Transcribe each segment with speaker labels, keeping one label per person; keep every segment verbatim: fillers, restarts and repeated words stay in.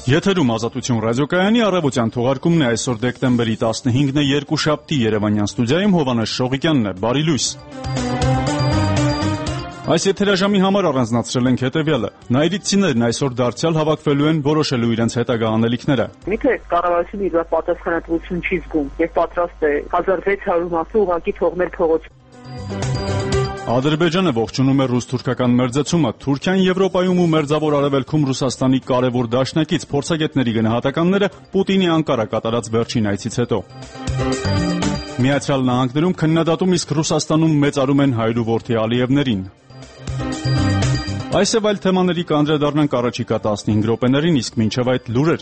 Speaker 1: Եթերում Ազատություն ռադիոկայանի առավոտյան թողարկումն է այսօր դեկտեմբերի տասնհինգն է երկուշաբթի Երևանյան ստուդիայում Հովհաննես Շողիկյանն է, բարի լույս։ Այս եթերաժամի համար առանձնացրել ենք հետևյալը. նայիրիցիներն այսօր դարձյալ հավաքվելու են որոշելու իրենց հետագա անելիքները։
Speaker 2: Միթե կառավարությունը իր պատասխանատվություն չի զգում եւ պատրաստ է հազար վեց հարյուր մարդու ուղղակի թողնել փողոց։
Speaker 1: Ադրբեջանը ողջունում է ռուս-թուրքական մերձեցումը։ Թուրքիան Եվրոպայում ու Մերձավոր Արևելքում Ռուսաստանի կարևոր դաշնակից, փորձագետների գնահատականները Պուտինի Անկարա կատարած վերջին այցից հետո։ Միացյալ Նահանգներում քննադատում, իսկ Ռուսաստանում մեծարում են հայր ու որդի Ալիևներին։ Այս եւ այլ թեմաների կանդրադառնանք առաջիկա տասնհինգ րոպեներին, իսկ մինչեւ այդ լուրեր։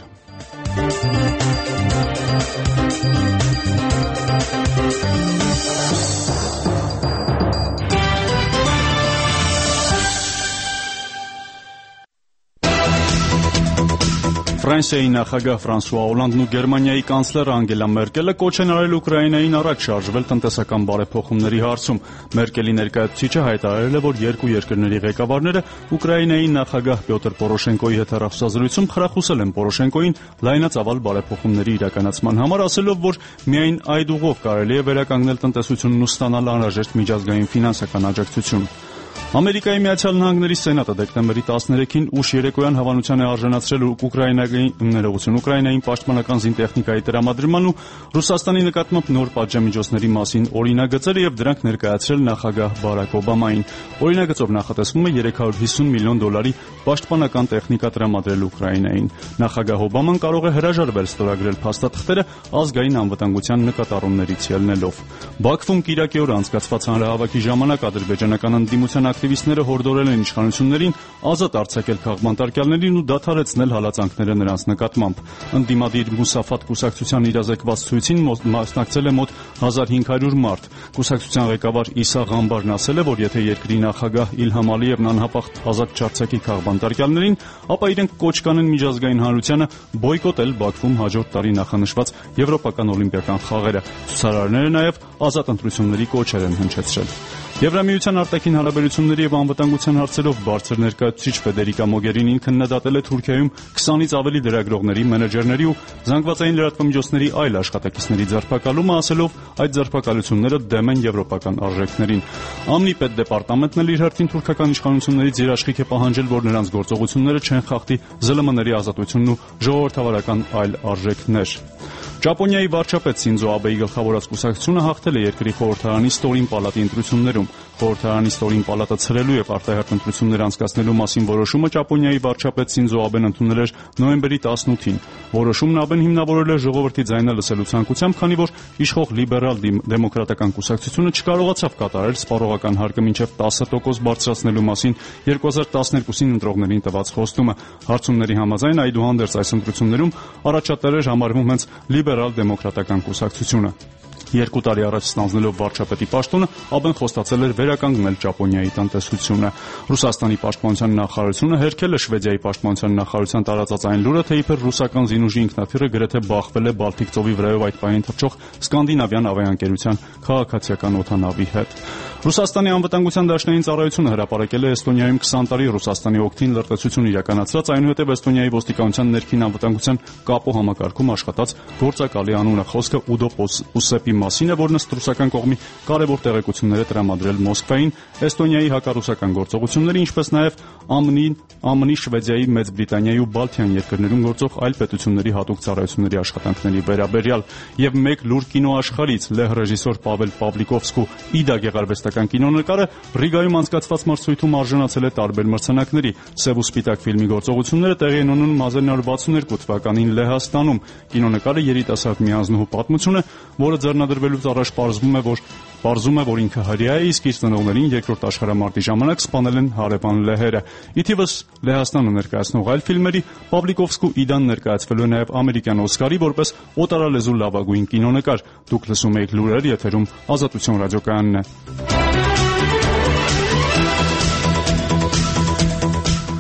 Speaker 1: Ֆրանսիայի նախագահ Ֆրանսուଆ Օլանդն ու Գերմանիայի կանցլեր Անգելա Մերկելը կոչ են արել Ուկրաինային առաջ շարժվել տնտեսական բարեփոխումների հարցում։ Մերկելի ներկայացուցիչը հայտարարել է, որ երկու երկրների ղեկավարները Ուկրաինայի նախագահ Պյոտր Պորոշենկոյի հետ հեռախոսազրույցում խրախուսել են Պորոշենկոյին լայնածավալ բարեփոխումների իրականացման համար, ասելով, որ միայն այդ ուղով կարելի է վերականգնել տնտեսությունն ու ստանալ անհրաժեշտ միջազգային ֆինանսական աջակցություն։ Ամերիկայի Միացյալ Նահանգների Սենատը դեկտեմբերի տասներեքին ուշ երեկոյան հավանության է արժանացրել Ուկրաինայի ներողություն Ուկրաինային պաշտպանական զինտեխնիկայի տրամադրման ու Ռուսաստանի նկատմամբ նոր պատժամիջոցների մասին օրինագծերը եւ դրանք ներկայացրել նախագահ Բարակ Օբամային։ Օրինագծով նախատեսվում է երեք հարյուր հիսուն միլիոն դոլարի պաշտպանական տեխնիկա տրամադրել Ուկրաինային։ Նախագահ Օբաման կարող է հրաժարվել ստորագրել փաստաթղթերը ազգային անվտանգության նկատառումներից ելնելով։ Բաքվում կիրակի օրը անցկացված հանրահավաքի ժամանակ ադրբեջանական ընդդիմության ակտիվիստները հորդորել են իշխանություններին ազատ արձակել քաղբանտարկյալներին ու դադարեցնել հալածանքները նրանց նկատմամբ։ Ընդդիմադիր Մուսաֆատ կուսակցության իրազեկված ցույցին մասնակցել է մոտ հազար հինգ հարյուր մարդ։ Կուսակցության ղեկավար Իսա Ղամբարն ասել է, որ եթե երկրի նախագահ Իլհամ Ալիևն անհապաղ ազատ չարձակի քաղբանտարկյալներին, ապա իրենք կոչ կանեն միջազգային հանրությանը բոյկոտել Բաքվում հաջորդ տարի նախանշված եվրոպական օլիմպիական խաղերը։ Ցուցարարները նաև ազատ ընտրությունների կոչեր են հնչեցրել։ Եվրամիության արտաքին հարաբերությունների եւ անվտանգության հարցերով բարձր ներկայացուցիչ Ֆեդերիկա Մոգերինին քննադատել է Թուրքիայում քսանից ավելի լրագրողների, մենեջերների ու զանգվածային լրատվամիջոցների այլ աշխատակիցների ձերբակալումը, ասելով այդ ձերբակալությունները դեմ են եվրոպական արժեքներին։ ԱՄՆ-ի պետդեպարտամենտն էլ իր հերթին թուրքական իշխանություններից երաշխիք է պահանջել, որ նրանց գործողությունները չեն խախտի ԶԼՄ-ների ազատությունն ու ժողովրդավարական այլ արժեքներ։ Ճապոնիայի վարչապետ Սինզո Աբեի գլխավորած կուսակցությունը հաղթել է երկրի խորհրդարանի ստորին պալատի ընտրություններում։ Խորհրդարանի ստորին պալատը ցրելու եւ արտահերթ ընտրություններ անցկացնելու մասին որոշումը Ճապոնիայի վարչապետ Սինզո Աբեն ընդունել էր նոյեմբերի տասնութին։ Որոշումն Աբեն հիմնավորել է ժողովրդի ձայնը լսելու ցանկությամբ, քանի որ իշխող լիբերալ դեմոկրատական կուսակցությունը չկարողացավ կատարել սպառողական հարկը մինչև տասը տոկոս բարձրացնելու մասին երկու հազար տասներկուսին ընտրողներին տված խոստումը։ Հարցումների համաձայն այդուհանդերձ այս ընտրություններում առաջատար էր համարվում հենց լիբերալ դեմոկրատական կուսակցությունը։ Երկու տարի առաջ ստանձնելով վարչապետի պաշտոնը, Աբեն խոստացել էր վերականգնել Ճապոնիայի տնտեսությունը։ Ռուսաստանի պաշտպանության նախարարությունը հերքել է Շվեդիայի պաշտպանության նախարարության տարածած այն լուրը, թե իբր ռուսական զինուժի ինքնաթիռը գրեթե բախվել է Բալթիկ ծովի վրայով այդ պահին թռչող սկանդինավյան ավիաընկերության քաղաքացիական օդանավի հետ։ Ռուսաստանի անվտանգության դաշնային ծառայությունը հրապարակել է Էստոնիայում քսան տարի Ռուսաստանի օգտին լրտեսություն իրականացրած, այնուհետև Էստոնիայի ոստիկանության ներքին անվտանգության կապո համակարգում աշխատած գործակալի անունը։ Խոսքը Ուդո Պուսեպի մասին է, որն ըստ ռուսական կողմի կարևոր տեղեկություններ է տրամադրել Մոսկվային Էստոնիայի հակառուսական գործողությունների, ինչպես նաև ԱՄՆ-ի, ԱՄՆ-ի, Շվեդիայի, Մեծ Բրիտանիայի ու Բալթյան երկրներում գործող այլ պետությունների հատուկ ծառայությունների աշխատանքների վերաբերյալ։ Եվ մեկ լուր կինոաշխարհից լեհ ռեժիսոր Պավել Պավլիկովսկու Իդա գեղարվեստական կինոնկարը Ռիգայում անցկացված մրցույթում արժանացել է տարբեր մրցանակների։ Սև ու սպիտակ ֆիլմի գործողությունները տեղի են ունենում հազար նոյ հարյուր վաթսունհինգ թվականին Լեհաստանում։ Կինոնկարը երիտասարդ մի անձնու պատմություն է, որը ձեռնադրվելուց առաջ պարզվում է, որ պարզում է, որ ինքը հրեա է, իսկ իր ծնողներին երկրորդ աշխարհամարտի ժամանակ սպանել են հարևան լեհերը։ Ի թիվս Լեհաստանը ներկայացնող այլ ֆիլմերի Պավլիկովսկու Իդան ներկայացվելու է նաև ամերիկյան Օսկարի որպես օտարալեզու լավագույն կինոնկար։ Դուք լսում եք լուրեր, եթերում Ազատություն ռադիոկայանն է։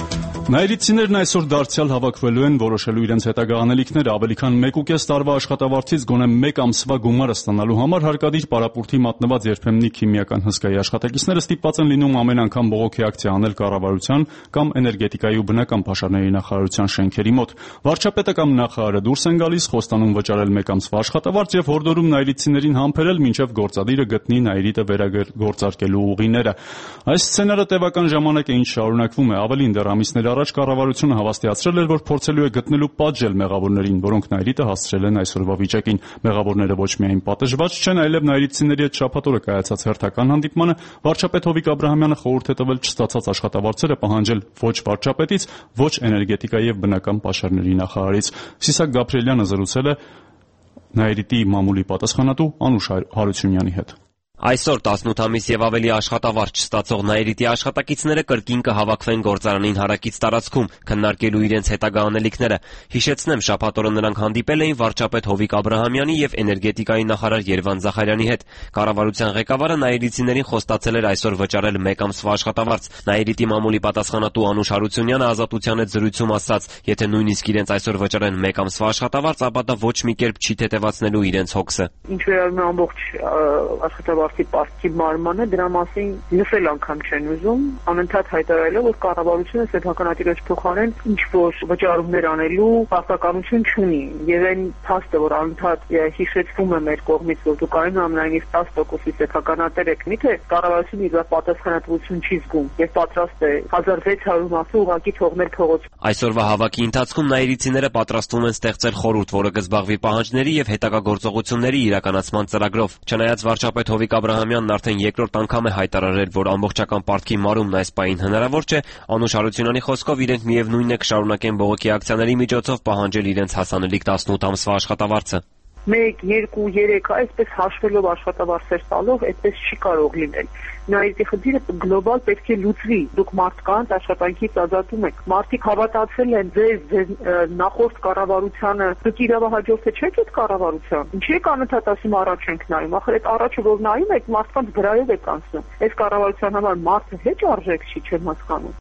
Speaker 1: Նայիրիցիներն այսօր դարձյալ հավաքվելու են որոշելու իրենց հետագա անելիքները ավելի քան մեկ ու կես տարվա աշխատավարձից գոնե մեկ ամսվա գումարը ստանալու համար հարկադիր պարապուրտի մատնված երբեմնի քիմիական հսկայի աշխատակիցները ստիպված են լինում ամեն անգամ բողոքի ակցիա անել կառավարության կամ էներգետիկայի ու բնական փաշարների նախարարության շենքերի մոտ։ Վարչապետը կամ նախարարը դուրս են գալիս, խոստանում վճարել մեկ ամսվա աշխատավարձ եւ հորդորում նայիրիցիներին համբերել մինչեւ գործադիրը գտնի նայիրիտը վերագործարկելու ուղիները։ Այս սցենարը տևական ժամանակ է ինչ շարունակվում է, ավելին դեռ ամիսներ առաջ կառավարությունը հավաստիացրել էր, որ փորձելու է գտնելու պատժել մեղավորներին, որոնք նայիրիտը հասցրել են այսօրվա վիճակին։ Մեղավորները ոչ միայն պատժված չեն, այլև նայիրիցիների հետ շաբաթօրը կայացած հերթական հանդիպմանը վարչապետ Հովիկ Աբրահամյանը խորհուրդ է տվել չստացած աշխատավարձերը պահանջել ոչ վարչապետից, ոչ էներգետիկայի եւ բնական պաշարների նախարարից։ Սիսակ Գաբրիելյանը զրուցել է նայիրիտի մամուլի պատասխանատու Անուշ Հարությունյանի հետ։
Speaker 3: Այսօր տասնութ ամիս եւ ավելի աշխատավարձ չստացող նայիրիտի աշխատակիցները կրկին կհավաքվեն գործարանին հարակից տարածքում, քննարկելու իրենց հետագա անելիքները։ Հիշեցնեմ, շաբաթօրը նրանք հանդիպել էին վարչապետ Հովիկ Աբրահամյանի եւ էներգետիկայի նախարար Երվան Զախարյանի հետ։ Կառավարության ղեկավարը նայիրիցիներին խոստացել էր այսօր վճարել մեկ ամսվա աշխատավարձ։ Նայիրիտի մամուլի պատասխանատու Անուշ Հարությունյանը Ազատության հետ զրույցում ասաց, եթե նույնիսկ իրենց այսօր վճարեն մեկ ամսվա աշխատավարձ, ապա դա ոչ մի կերպ չի թեթևացնելու իրենց հոգսը։
Speaker 2: Ինչ վերաբերում է ամբողջ աշխատավարձի պարտքի մարմանը, դրա մասին լսել անգամ չեն ուզում, անընդհատ հայտարարելով, որ կառավարությունը սեփականատիրոջ փոխարեն ինչ որ վճարումներ անելու պարտականություն չունի, եւ այն փաստը, որ անընդհատ հիշեցվում է մեր կողմից, որ դուք այնուամենայնիվ տասը տոկոսի սեփականատեր եք, միթե կառավարությունը իր պատասխանատվություն չի զգում եւ պատրաստ է հազար վեց հարյուր մասը ուղղակի թողնել փողոց։
Speaker 3: Այսօրվա հավաքի ընթացքում նայիրիցիները պատրաստվում են ստեղծել խորհուրդ, որը կզբաղվի պահանջների եւ հետագա գործողությունների իրականացման ծրագրով։ Չնայած վարչապետ Հովիկ Աբրահամյանն արդեն երկրորդ անգամ է հայտարարել, որ ամբողջական պարտքի մարումն այս պահին հնարավոր չէ, Անուշ Հարությունյանի խոսքով իրենք միևնույնն է կշարունակեն բողոքի ակցիաների միջոցով պահանջել իրենց հասանելիք տասնութ ամսվա աշխատավարձը։
Speaker 2: մեկ, երկու, երեք, այսպես հաշվելով աշխատավարձեր տալով, այդպես չի կարող լինել։ Նայիրիտի խնդիրը գլոբալ պետք է լուծվի։ Դուք մարդկանց աշխատանքից ազատում եք։ Մարդիկ հավատացել են ձեզ, ձեր նախորդ կառավարությանը, դուք իրավահաջորդը չեք այդ կառավարության։ Ինչի՞ եք անընդհատ ասում առաջ ենք նայում։ Ախր այդ առաջը որ նայում եք, մարդկանց վրայով եք անցնում։ Այս կառավարության համար մարդը հեչ արժեք չի, չեմ հասկանում։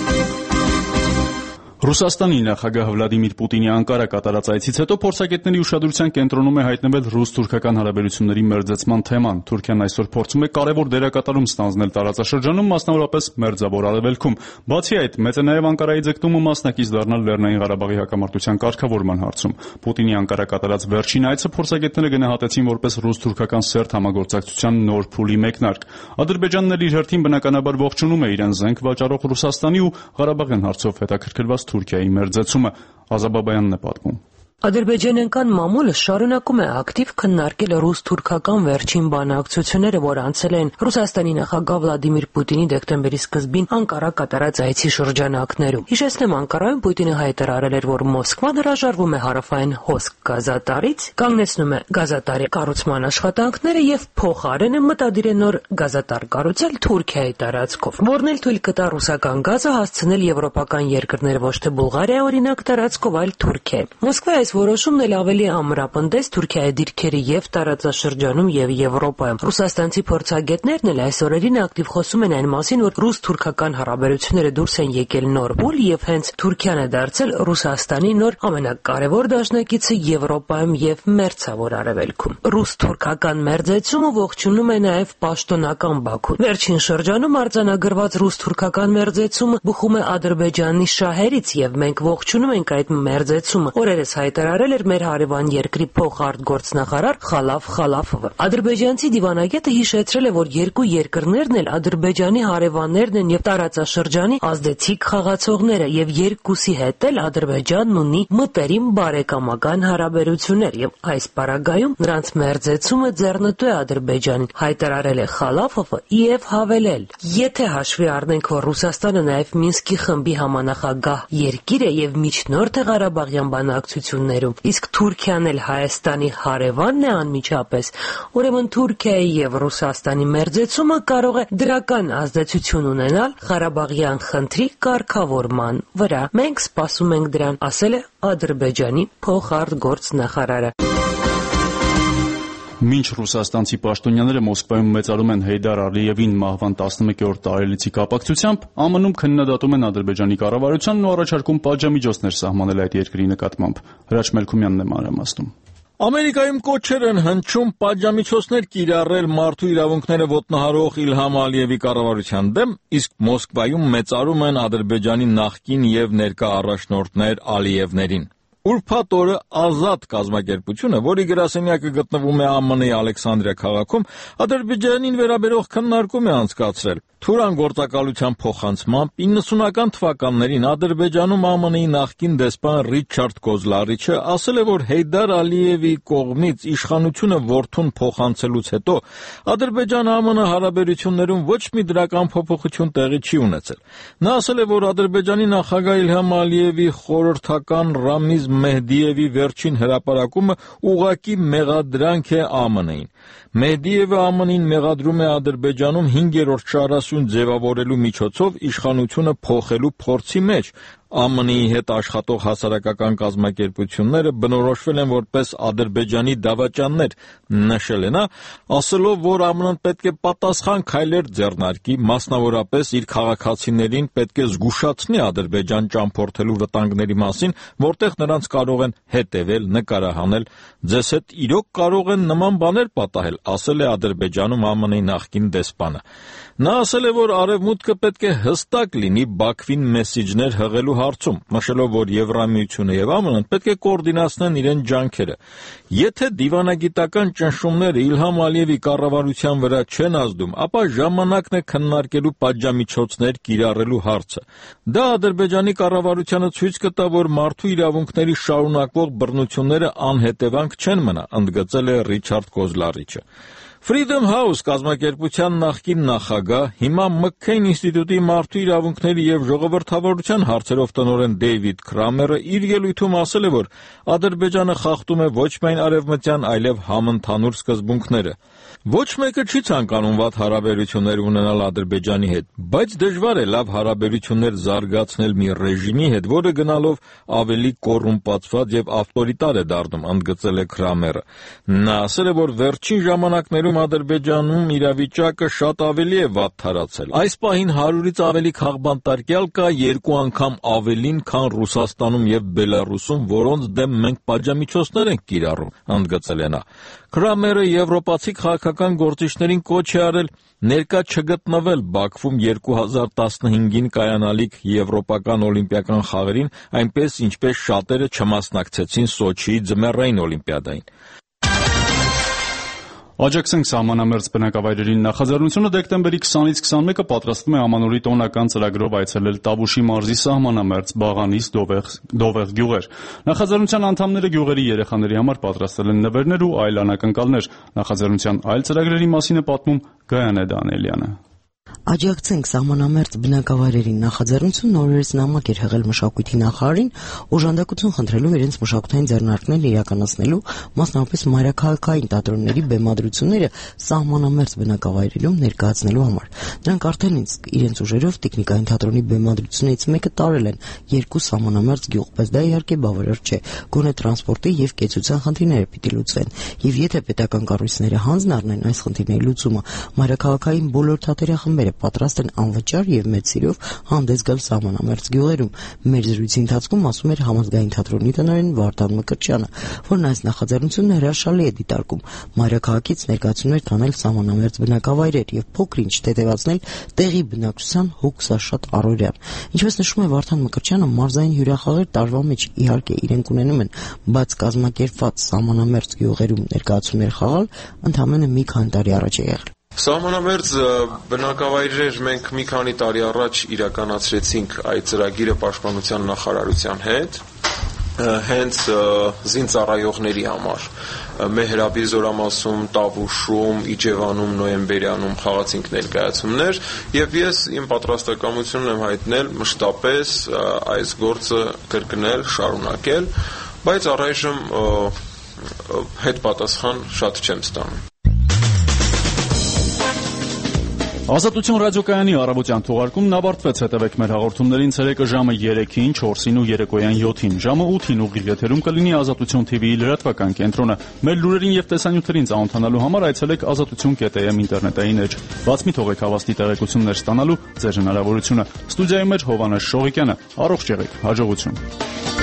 Speaker 1: Ռուսաստանի նախագահ Վլադիմիր Պուտինի Անկարա կատարած այցից հետո փորձագետների ուշադրության կենտրոնում է հայտնվել ռուս-թուրքական հարաբերությունների մերձեցման թեման։ Թուրքիան այսօր փորձում է կարևոր դերակատարում ստանձնել տարածաշրջանում, մասնավորապես Մերձավոր Արևելքում։ Բացի այդ, մեծ է նաև Անկարայի ձգտումը մասնակից դառնալ Լեռնային Ղարաբաղի հակամարտության կարգավորման հարցում։ Պուտինի Անկարա կատարած վերջին այցը փորձագետները գնահատեցին որպես ռուս-թուրքական սերտ համագործակցության նոր փուլի մեկնարկ։ Ադրբեջանն էլ իր հերթին բնականաբար ողջունում է իրեն զենք վաճառող Ռուսաստանի ու Ղարաբաղյան հարցով հետաքրքրված Թուրքիայի մերձեցումը։ Ազաբաբայանն է պատմում։
Speaker 4: Ադրբեջանական մամուլը շարունակում է ակտիվ քննարկել ռուս-թուրքական վերջին բանակցությունները, որ անցել են Ռուսաստանի նախագահ Վլադիմիր Պուտինի դեկտեմբերի սկզբին Անկարա կատարած այցի շրջանակներում։ Հիշեցնեմ, Անկարայում Պուտինը հայտարարել էր, որ Մոսկվան հրաժարվում է հարավային հոսք գազատարից, կանգնեցնում է գազատարի կառուցման աշխատանքները եւ փոխարենը մտադիր է նոր գազատար կառուցել Թուրքիայի տարածքով, որն էլ թույլ կտա ռուսական գազը հասցնել եվրոպական երկրներ, ոչ թե Բուլղարիա օրինակ տարածքով, այլ Թուրքիա։ Մոսկվայի որոշումն էլ ավելի ամրապնդեց Թուրքիայի դիրքերը եւ տարածաշրջանում եւ Եվրոպայում։ Ռուսաստանցի փորձագետներն էլ այս օրերին ակտիվ խոսում են այն մասին, որ ռուս-թուրքական հարաբերությունները դուրս են եկել նոր փուլ եւ հենց Թուրքիան է դարձել Ռուսաստանի նոր ամենակարևոր դաշնակիցը Եվրոպայում եւ Մերձավոր Արևելքում։ Ռուս-թուրքական մերձեցումը ողջունում է նաեւ պաշտոնական Բաքուն։ Վերջին շրջանում արձանագրված ռուս-թուրքական մերձեցումը բխում է Ադրբեջանի շահերից եւ մենք ողջունում ենք այդ մերձեցումը։ Օրերս հայտարարել էր մեր հարևան երկրի փոխարտգործնախարար Խալաֆ Խալաֆովը։ Ադրբեջանցի դիվանագետը հիշեցրել է, որ երկու երկրներն էլ Ադրբեջանի հարևաններն են եւ տարածաշրջանի ազդեցիկ խաղացողները եւ երկուսի հետ էլ Ադրբեջանն ունի մտերիմ բարեկամական հարաբերություններ եւ այս պարագայում նրանց մերձեցումը ձեռնտու է Ադրբեջանին, հայտարարել է Խալաֆովը եւ հավելել. Եթե հաշվի առնենք, որ Ռուսաստանը նաեւ Մինսկի խմբի համանախագահ երկիր է եւ միջնորդ է Ղարաբաղյան բանակցություններում, իսկ Թուրքիան էլ Հայաստանի հարևանն է անմիջապես, ուրեմն Թուրքիայի եւ Ռուսաստանի մերձեցումը կարող է դրական ազդեցություն ունենալ Ղարաբաղյան խնդրի կարգավորման վրա։ Մենք սպասում ենք դրան, ասել է Ադրբեջանի փոխարտգործնախարարը։
Speaker 1: Մինչ ռուսաստանցի պաշտոնյաները Մոսկվայում մեծարում են Հեյդար Ալիևին մահվան տասնմեկերորդ տարելիցի կապակցությամբ, ԱՄՆ-ում քննադատում են Ադրբեջանի կառավարությանն ու առաջարկում պատժամիջոցներ սահմանել այդ երկրի նկատմամբ։ Հրաչ Մելքումյանն է մանրամասնում։
Speaker 5: Ամերիկայում կոչեր են հնչում պատժամիջոցներ կիրառել մարդու իրավունքները ոտնահարող Իլհամ Ալիևի կառավարության դեմ, իսկ Մոսկվայում մեծարում են Ադրբեջանի նախկին եւ ներկա առաջնորդներ Ալիևներին։ Ուրբաթ օրը Ազատ կազմակերպությունը, որի գրասենյակը գտնվում է ԱՄՆ-ի Ալեքսանդրիա քաղաքում, Ադրբեջանին վերաբերող քննարկում է անցկացրել։ Թուրան գործակալության փոխանցմամբ իննսունական թվականներին Ադրբեջանում ԱՄՆ-ի նախկին դեսպան Ռիչարդ Կոզլարիչը ասել է, որ Հեյդար Ալիևի կողմից իշխանությունը որդուն փոխանցելուց հետո Ադրբեջան-ԱՄՆ հարաբերություններում ոչ մի դրական փոփոխություն տեղի չի ունեցել։ Նա ասել է, որ Ադրբեջանի նախագահ Իլհամ Ալիևի խորհրդական Ռամիզ Մեհդիևի վերջին հրապարակումը ուղղակի մեղադրանք է ԱՄՆ-ին։ Մեհդիևը ԱՄՆ-ին մեղադրում է Ադրբեջանում հինգերորդ շարասյուն ձևավորելու միջոցով իշխանությունը փոխելու փորձի մեջ։ ԱՄՆ-ի հետ աշխատող հասարակական կազմակերպությունները բնորոշվել են որպես Ադրբեջանի դավաճաններ, նշել է նա, ասելով, որ ԱՄՆ-ն պետք է պատասխան քայլեր ձեռնարկի, մասնավորապես իր քաղաքացիներին պետք է զգուշացնի Ադրբեջան ճամփորդելու վտանգների մասին, որտեղ նրանց կարող են հետևել, նկարահանել, ձեզ հետ իրոք կարող են նման բաներ պատահել, ասել է Ադրբեջանում ԱՄՆ-ի նախկին դեսպանը։ Նա ասել է, որ Արևմուտքը պետք է հստակ լինի Բաքվին մեսիջներ հղելու հարցում, նշելով, որ Եվրամիությունը եւ ԱՄՆ-ն պետք է կոորդինացնեն իրեն ջանքերը։ Եթե դիվանագիտական ճնշումները Իլհամ Ալիևի կառավարության վրա չեն ազդում, ապա ժամանակն է քննարկելու պատժամիջոցներ կիրառելու հարցը։ Դա Ադրբեջանի կառավարությանը ցույց կտա, որ մարդու իրավունքների շարունակվող բռնությունները անհետևանք չեն մնա, ընդգծել է Ռիչարդ Կոզլարիչը։ Freedom House կազմակերպության նախկին նախագահ, հիմա Մքքեյն ինստիտուտի մարդու իրավունքների եւ ժողովրդավարության հարցերով տնօրեն Դեյվիդ Քրամերը իր ելույթում ասել է, որ Ադրբեջանը խախտում է ոչ միայն արևմտյան, այլև համընդհանուր սկզբունքները։ Ոչ մեկը չի ցանկանում վատ հարաբերություններ ունենալ Ադրբեջանի հետ, բայց դժվար է լավ հարաբերություններ զարգացնել մի ռեժիմի հետ, որը գնալով ավելի կոռումպացված եւ ավտորիտար է դառնում, ընդգծել է Քրամերը։ Նա ասել է, որ վերջին ժամանակներում Ադրբեջանում իրավիճակը շատ ավելի է վատ թարացել։ Այս պահին հարյուրից ավելի քաղբանտարկյալ կա, երկու անգամ ավելին, քան Ռուսաստանում եւ Բելարուսում, որոնց դեմ մենք պատժամիջոցներ ենք կիրառում, ընդգծել է նա։ Քրամերը եվրոպացի քաղաքական գործիչներին կոչ է արել ներկա չգտնվել Բաքվում երկու հազար տասնհինգին կայանալիք եվրոպական օլիմպիական խաղերին, այնպես ինչպես շատերը չմասնակցեցին Սոչիի ձմեռային օլիմպիադային։
Speaker 1: Աջակցենք սահմանամերձ բնակավայրերի նախաձեռնությունը դեկտեմբերի քսանից քսանմեկը պատրաստվում է Ամանորի տոնական ծրագրով այցելել Տավուշի մարզի սահմանամերձ Բաղանիս Դովեղ գյուղեր։ Նախաձեռնության անդամները գյուղերի երեխաների համար պատրաստել են նվերներ ու այլ անակնկալներ։ Նախաձեռնության այլ ծրագրերի մասին է պատմում Գայանե Դանիելյանը։
Speaker 6: Աջակցենք սահմանամերձ բնակավայրերի նախաձեռնությունը նորերս նամակ էր հղել մշակույթի նախարարին, օժանդակություն խնդրելով իրենց մշակութային ձեռնարկներն իրականացնելու, մասնավորապես մայրաքաղաքային թատրոնների բեմադրությունները սահմանամերձ բնակավայրերում ներկայացնելու համար։ Նրանք արդեն իրենց ուժերով տեխնիկային թատրոնի բեմադրություններից մեկը տարել են երկու սահմանամերձ գյուղ, բայց դա իհարկե բավարար չէ։ Գոնե տրանսպորտի եւ կեցության խնդիրները պիտի լուծվեն, եւ եթե պետական կառույցները հանձն առնեն այս խնդիրների լուծումը, մայրաքաղաքային բոլոր թատերախմբերը պատրաստ են անվճար եւ մեծ սիրով հանդես գալ սահմանամերձ գյուղերում։ Մեր զրույցի ընթացքում ասում էր համազգային թատրոնի տնօրեն Վարդան Մկրտչյանը, որն այս նախաձեռնությունը հրաշալի է դիտարկում մայրաքաղաքից ներկայացումներ տանել սահմանամերձ բնակավայրեր եւ փոքր-ինչ թեթևացնել տեղի բնակչության հոգսաշատ առօրյան։ Ինչպես նշում է Վարդան Մկրտչյանը, մարզային հյուրախաղեր տարվա մեջ իհարկե իրենք ունենում են, բայց կազմակերպված սահմանամերձ գյուղերում ներկայացումներ խաղալ ընդամենը մի քանի տարի առաջ է եղել։
Speaker 7: Սահմանամերձ բնակավայրեր մենք մի քանի տարի առաջ իրականացրեցինք այդ ծրագիրը պաշտպանության նախարարության հետ, հենց զինծառայողների համար։ Մեհրաբի զորամասում, Տավուշում, Իջևանում, Նոյեմբերյանում խաղացինք ներկայացումներ եւ ես իմ պատրաստակամությունն եմ հայտնել մշտապես այս գործը կրկնել, շարունակել, բայց առայժմ հետ պատասխան շատ չեմ ստանում։
Speaker 1: Ազատություն ռադիոկայանի առավոտյան թողարկումն ավարտվեց։ Հետևեք մեր հաղորդումներին ցերեկը ժամը երեքին, չորսին ու երեկոյան յոթին, ժամը ութին ուղիղ եթերում կլինի Ազատություն թի վիի լրատվական կենտրոնը։ Մեր լուրերին եւ տեսանյութերին ծանոթանալու համար այցելեք ազատություն կետ էը էմ ինտերնետային էջ։ Բաց մի թողեք հավաստի տեղեկություններ ստանալու ձեր հնարավորությունը։ Ստուդիայում էր Հովհաննես Շողիկյանը։ Առողջ եղեք, հաջողություն։